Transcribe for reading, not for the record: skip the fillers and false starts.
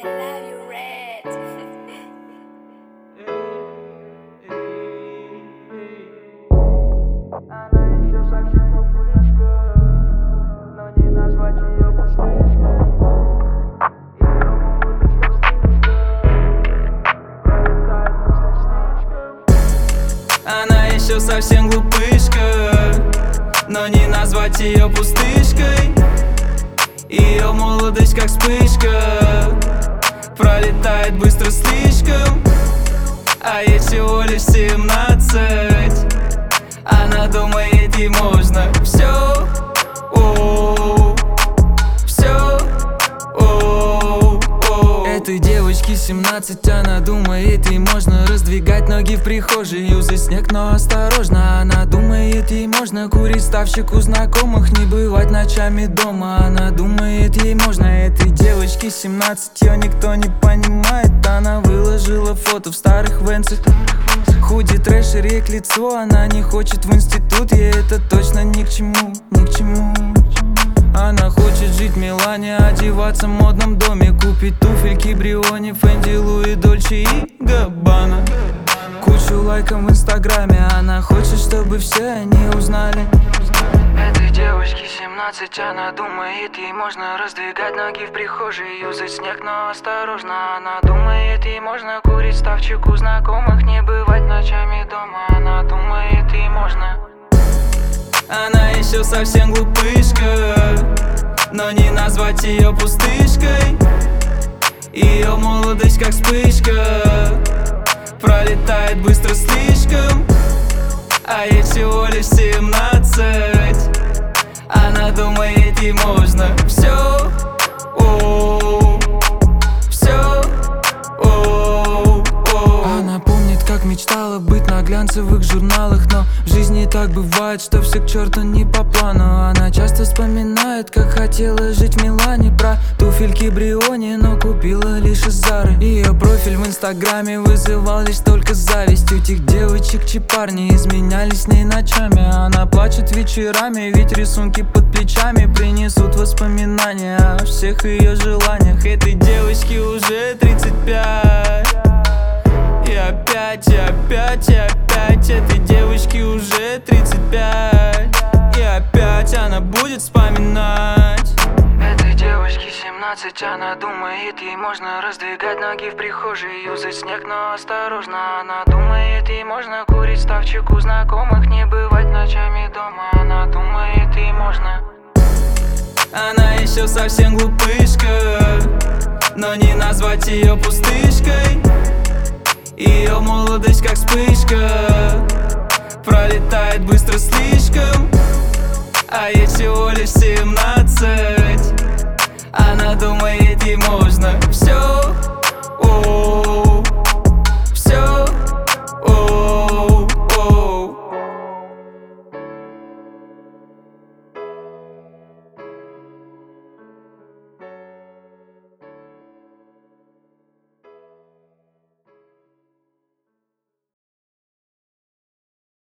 I love you, Red. Она еще совсем глупышка, но не назвать ее пустышкой. Ее молодость как вспышка, пролетает быстро слишком. Она еще совсем глупышка, но не назвать ее пустышкой. Ее молодость как вспышка, пролетает быстро слишком. А ей всего лишь 17. Она думает, ей можно все, все, этой девочке 17, она думает, ей можно раздвигать ноги в прихожей, юзать снег, но осторожно. Она думает, ей можно курить ставчик у знакомых, не бывать ночами дома. Она думает, ей можно. Этой девочке 17, ее никто не понимает. Она выложила фото в старых венцах, худи, трэшер, ей к лицу. Она не хочет в институт, ей это точно ни к чему, ни к чему. Она хочет жить в Милане, одеваться в модном доме, купить туфельки Бриони, Фенди, Луи, Дольче и Габбана. Кучу лайков в инстаграме, она хочет, чтобы все они узнали. Этой девочке 17, она думает, ей можно раздвигать ноги в прихожей, юзать снег, но осторожно. Она думает, ей можно курить ставчик у знакомых, не бывать ночами дома. Она думает, ей можно. Она еще совсем глупышка, но не назвать ее пустышкой. Ее молодость как вспышка, пролетает быстро слишком. А ей всего лишь 17. Она думает, ей можно все, все, Она помнит, как мечтала быть на глянцевых журналах, но в жизни так бывает, что все к черту не по плану. Она часто вспоминает, как хотела жить в Милане, про туфельки Бриони, но купила лишь из Зары. Ее профиль в инстаграме вызывал лишь только зависть. У тех девочек, чьи парни изменялись с ней ночами. Она плачет вечерами, ведь рисунки под плечами принесут воспоминания о всех ее желаниях. Этой девочке уже 35. И опять этой девочке уже 35. И опять она будет вспоминать. Этой девочке 17, она думает, ей можно раздвигать ноги в прихожей, юзать снег, но осторожно. Она думает, ей можно курить ставчик у знакомых, не бывать ночами дома. Она думает, ей можно. Она еще совсем глупышка, но не назвать ее пустышкой. Ее молодость как вспышка, пролетает быстро слишком. А ей всего лишь 17. Она думает, ей можно.